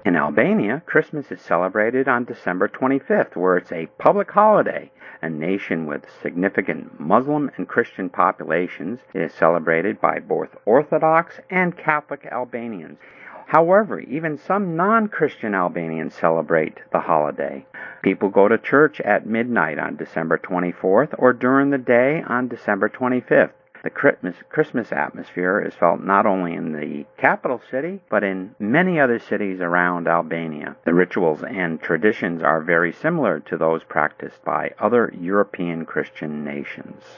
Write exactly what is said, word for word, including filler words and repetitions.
In Albania, Christmas is celebrated on December twenty-fifth, where it's a public holiday. A nation with significant Muslim and Christian populations, it is celebrated by both Orthodox and Catholic Albanians. However, even some non-Christian Albanians celebrate the holiday. People go to church at midnight on December twenty-fourth or during the day on December twenty-fifth. The Christmas, Christmas atmosphere is felt not only in the capital city, but in many other cities around Albania. The rituals and traditions are very similar to those practiced by other European Christian nations.